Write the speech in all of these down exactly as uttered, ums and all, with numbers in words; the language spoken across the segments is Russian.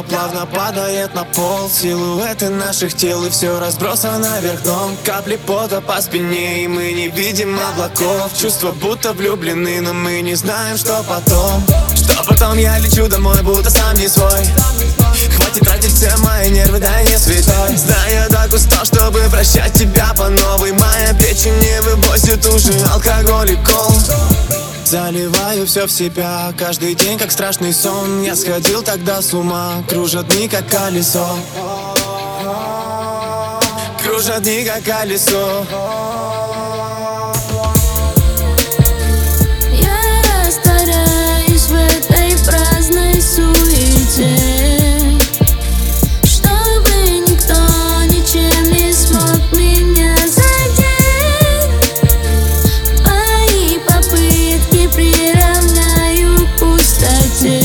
плавно падает на пол. Силуэты наших тел, и все разбросано вверх дном. Капли пота по спине, и мы не видим облаков. Чувства будто влюблены, но мы не знаем, что потом. Что потом, я лечу домой, будто сам не свой. Хватит тратить все мои нервы, дай не святой. Знаю, я так устал, чтобы прощать тебя по новой. Моя печень не вывозит уже алкоголь и кол. Заливаю все в себя, каждый день как страшный сон. Я сходил тогда с ума, кружат дни как колесо. Кружат дни как колесо. Я растворяюсь в этой праздной суете, чтобы никто ничем не смог меня задеть. Мои попытки приравняю к пустоте,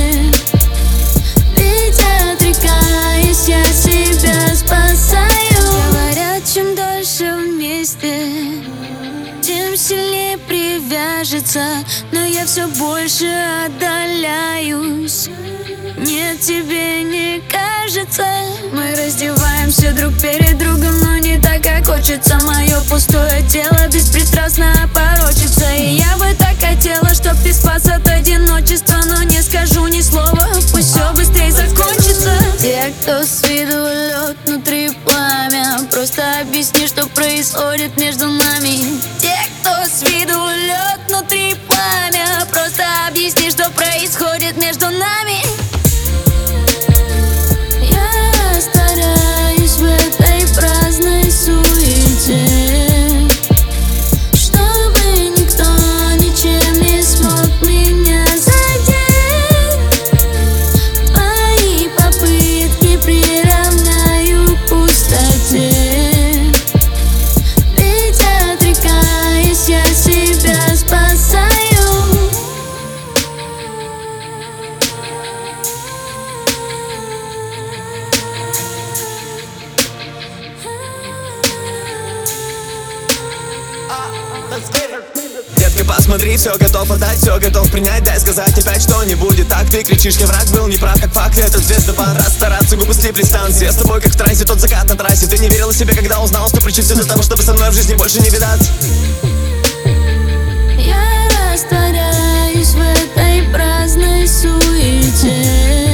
ведь отрекаясь, я себя спасаю. Говорят, чем дольше вместе, тем сильнее привяжется, но я все больше отдаляюсь. Нет, тебе не кажется? Мы раздеваемся друг перед другом, но не так, как хочется. Мое пустое тело беспристрастно порочится, и я бы так хотела, чтоб ты спас от одиночества, но не скажу ни слова, пусть все быстрее закончится. Те, кто с виду лед, внутри пламя, просто объясни, что происходит между нами. Те, кто с виду лед, внутри пламя, просто объясни, что происходит между нами. Я растворяюсь в этой праздной суете, чтобы никто ничем не смог меня задеть. Мои попытки приравняю к пустоте, ведь отрекаясь, я себя спасаю. Детка, посмотри, все готов отдать, все готов принять. Дай сказать опять, что не будет так. Ты кричишь, не враг, был неправ, как факт. Этот звездопад, раз стараться, губы слипли станции. Я с тобой как в трансе, тот закат на трассе. Ты не верила себе, когда узнал, что причин все для того, чтобы со мной в жизни больше не видать. Я растворяюсь в этой праздной суете,